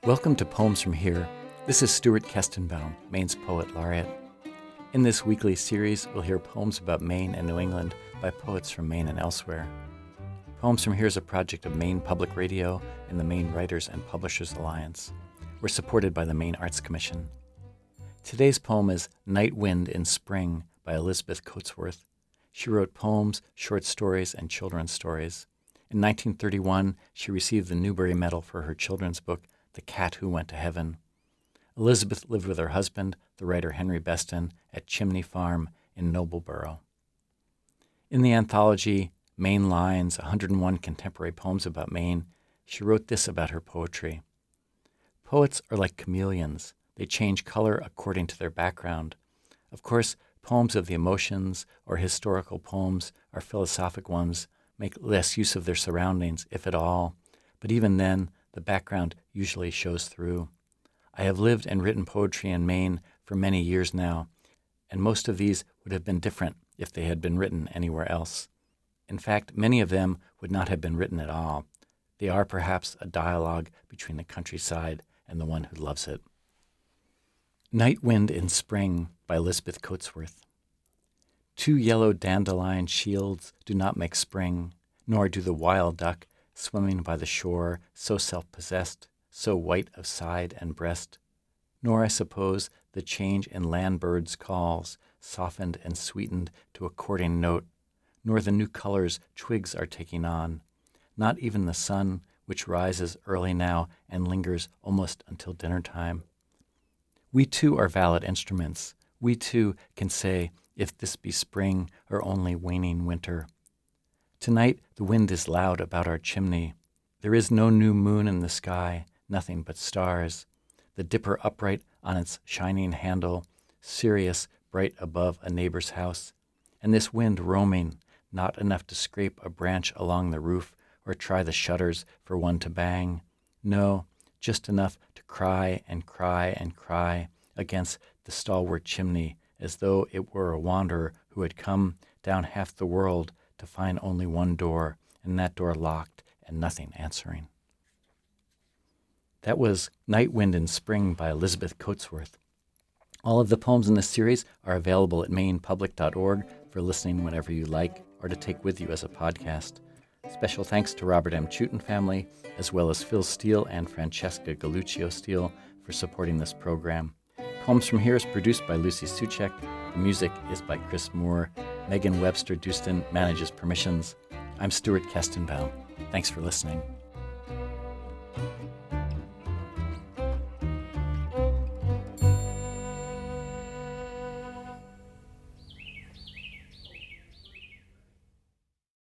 Welcome to Poems from Here. This is Stuart Kestenbaum, Maine's Poet Laureate. In this weekly series, we'll hear poems about Maine and New England by poets from Maine and elsewhere. Poems from Here is a project of Maine Public Radio and the Maine Writers and Publishers Alliance. We're supported by the Maine Arts Commission. Today's poem is Night Wind in Spring by Elizabeth Coatsworth. She wrote poems, short stories, and children's stories. In 1931, she received the Newbery Medal for her children's book, The Cat Who Went to Heaven. Elizabeth lived with her husband, the writer Henry Beston, at Chimney Farm in Nobleboro. In the anthology Maine Lines, 101 Contemporary Poems About Maine, she wrote this about her poetry. Poets are like chameleons. They change color according to their background. Of course, poems of the emotions or historical poems or philosophic ones make less use of their surroundings, if at all, but even then, the background usually shows through. I have lived and written poetry in Maine for many years now, and most of these would have been different if they had been written anywhere else. In fact, many of them would not have been written at all. They are perhaps a dialogue between the countryside and the one who loves it. Night Wind in Spring by Elizabeth Coatsworth. 2 yellow dandelion shields do not make spring, nor do the wild duck swimming by the shore, so self-possessed, so white of side and breast, nor, I suppose, the change in land birds' calls, softened and sweetened to a courting note, nor the new colors twigs are taking on, not even the sun, which rises early now and lingers almost until dinner time. We too are valid instruments. We too can say if this be spring or only waning winter. Tonight the wind is loud about our chimney. There is no new moon in the sky, nothing but stars. The dipper upright on its shining handle, Sirius bright above a neighbor's house. And this wind roaming, not enough to scrape a branch along the roof or try the shutters for one to bang. No, just enough to cry and cry and cry against the stalwart chimney, as though it were a wanderer who had come down half the world to find only one door, and that door locked and nothing answering. That was Night Wind in Spring by Elizabeth Coatsworth. All of the poems in this series are available at mainepublic.org for listening whenever you like or to take with you as a podcast. Special thanks to Robert M. Chutin family, as well as Phil Steele and Francesca Galluccio Steele for supporting this program. Poems from Here is produced by Lucy Suchek. The music is by Chris Moore. Megan Webster Dustin manages permissions. I'm Stuart Kestenbaum. Thanks for listening.